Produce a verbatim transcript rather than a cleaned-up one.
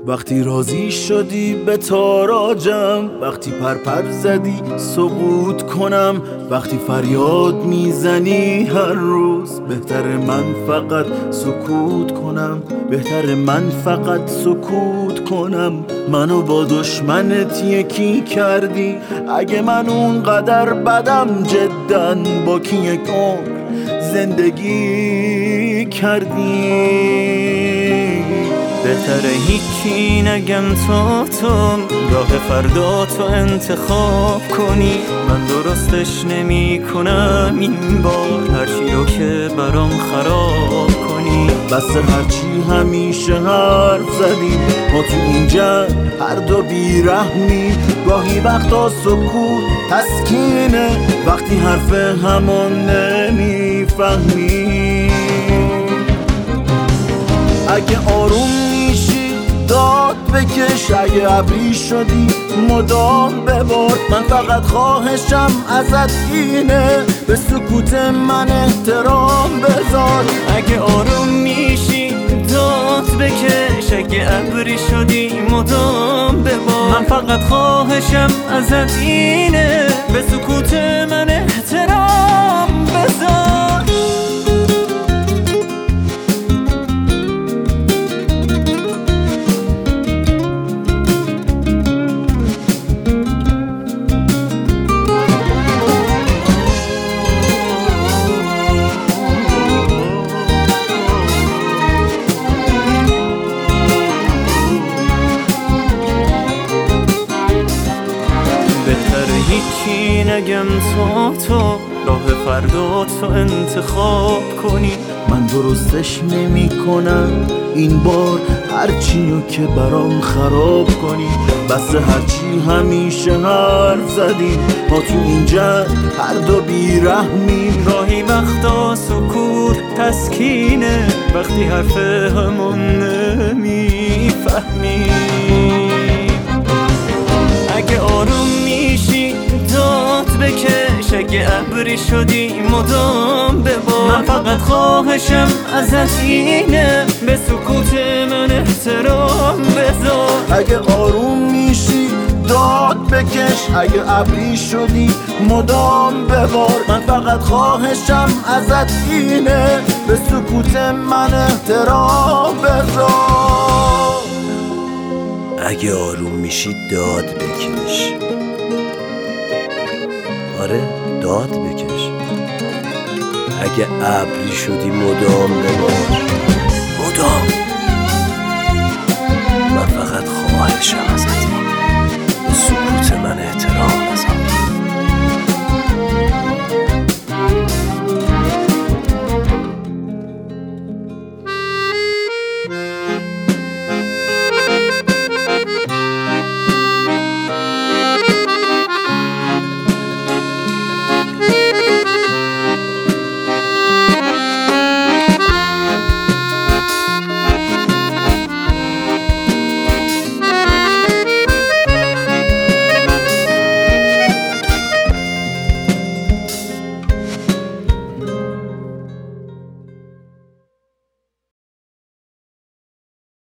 وقتی راضی شدی به تاراجم، وقتی پرپر زدی سقوط کنم، وقتی فریاد میزنی هر روز، بهتر من فقط سکوت کنم، بهتر من فقط سکوت کنم. منو با دشمنت یکی کردی، اگه من اونقدر بدم جداً با کی یک عمر زندگی کردی. بهتره هیچی نگم تا تو راه فردا تو انتخاب کنی. من درستش نمی کنم این بار، هرچی رو که برام خراب کنی. بس هرچی همیشه حرف زدیم ما تو این جنگ هر دو بیرحمی. گاهی وقتا سکوت تسکینه وقتی حرف همان نمیفهمی. اگه آروم میشی داد بکش، اگه ابری شدی مدام ببار. من فقط خواهشم ازت اینه به سکوت من احترام بذار. اگه آروم میشی داد بکش، اگه ابری شدی مدام ببار. من فقط خواهشم ازت اینه به سکوت من احترام بذار. هیچی نگم تا تو راه فردا تو انتخاب کنی. من درستش نمی کنم این بار، هرچیو که برام خراب کنی. بس هرچی همیشه حرف زدیم ما تو این جنگ هر دو بیرحمیم. راهی وقتا سکوت تسکینه وقتی حرف همون نمیفهمی. اگه آروم میشی داد بکش، اگه ابری شدی مدام ببار. من فقط خواهشم ازت اینه به سکوت من احترام بذار. اگه آروم میشی داد بکش، اگه ابری شدی مدام ببار. من فقط خواهشم ازت اینه به سکوت من احترام بذار. اگه آروم میشی داد بکش، آره داد بکش. اگه ابری شدی مدام ببار، مدام. من فقط خواهشم ازت